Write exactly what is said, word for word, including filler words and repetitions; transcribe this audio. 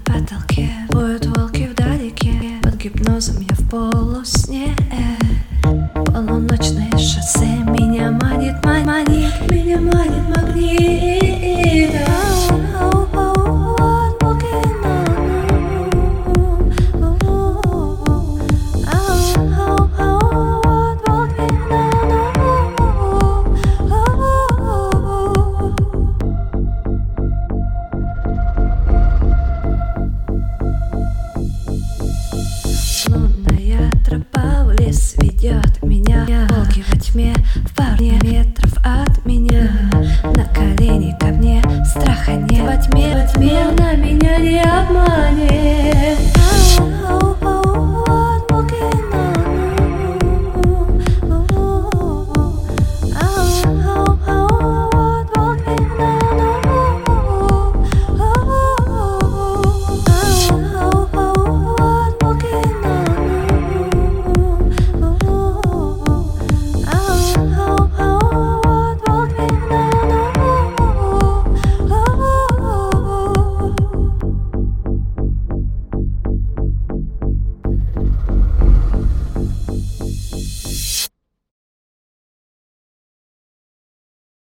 потолке воют волки вдалеке. Под гипнозом я в полусне. Полуночное шоссе меня манит, манит, манит, меня манит магнит. Лунная тропа в лес ведет меня. Волки во тьме в паре метров.